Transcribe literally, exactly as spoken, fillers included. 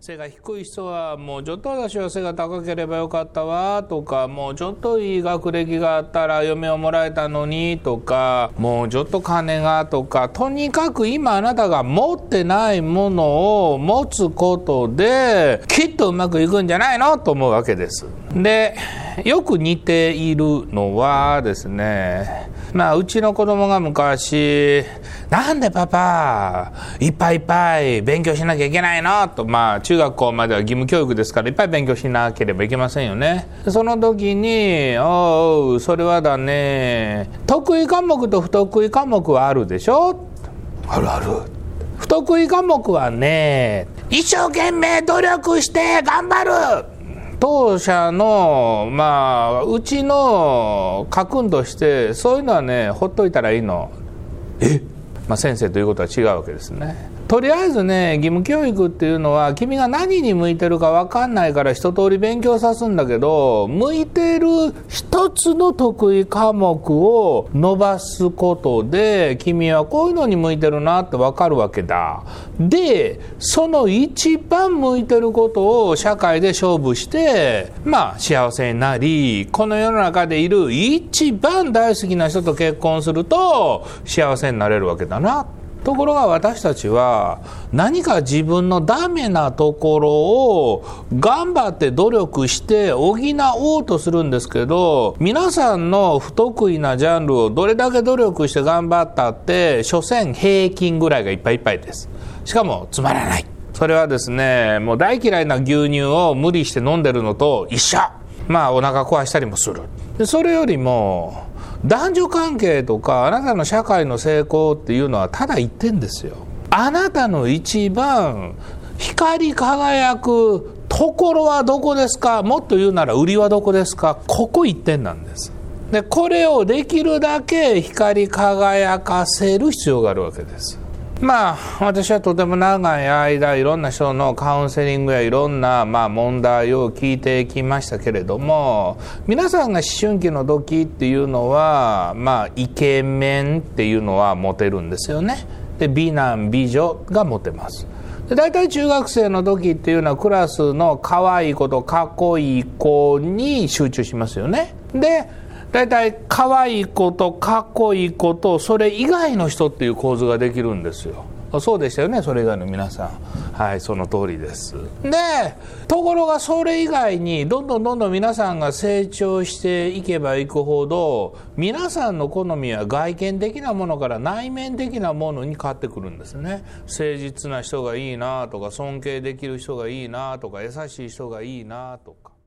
背が低い人はもうちょっと私は背が高ければよかったわとか、もうちょっといい学歴があったら嫁をもらえたのにとか、もうちょっと金がとか、とにかく今あなたが持ってないものを持つことできっとうまくいくんじゃないのと思うわけです。で、よく似ているのはですね、まあうちの子供が昔、なんでパパいっぱいいっぱい勉強しなきゃいけないのと、まあ中学校までは義務教育ですからいっぱい勉強しなければいけませんよね。その時に、おうそれはだね、得意科目と不得意科目はあるでしょ。あるある。不得意科目はね、一生懸命努力して頑張る。当社のまあうちの家訓としてそういうのはね、ほっといたらいいの。え、まあ、先生ということは違うわけですね。とりあえずね、義務教育っていうのは君が何に向いてるか分かんないから一通り勉強さすんだけど、向いてる一つの得意科目を伸ばすことで君はこういうのに向いてるなって分かるわけだ。で、その一番向いてることを社会で勝負してまあ幸せになり、この世の中でいる一番大好きな人と結婚すると幸せになれるわけだな。ところが私たちは何か自分のダメなところを頑張って努力して補おうとするんですけど、皆さんの不得意なジャンルをどれだけ努力して頑張ったって所詮平均ぐらいがいっぱいいっぱいです。しかもつまらない。それはですね、もう大嫌いな牛乳を無理して飲んでるのと一緒。まあお腹壊したりもする。でそれよりも男女関係とかあなたの社会の成功っていうのはただ一点ですよ。あなたの一番光り輝くところはどこですか。もっと言うなら売りはどこですか。ここ一点なんです。でこれをできるだけ光り輝かせる必要があるわけです。まあ私はとても長い間いろんな人のカウンセリングやいろんなまあ問題を聞いてきましたけれども、皆さんが思春期の時っていうのはまあイケメンっていうのはモテるんですよね。で美男美女がモテます。で大体中学生の時っていうのはクラスの可愛い子とかっこいい子に集中しますよね。でだいたい可愛い子とかっこいい子とそれ以外の人っていう構図ができるんですよ。そうでしたよね、それ以外の皆さん。はい、その通りです。でところがそれ以外にどんどんどんどん皆さんが成長していけばいくほど、皆さんの好みは外見的なものから内面的なものに変わってくるんですね。誠実な人がいいなとか、尊敬できる人がいいなとか、優しい人がいいなとか。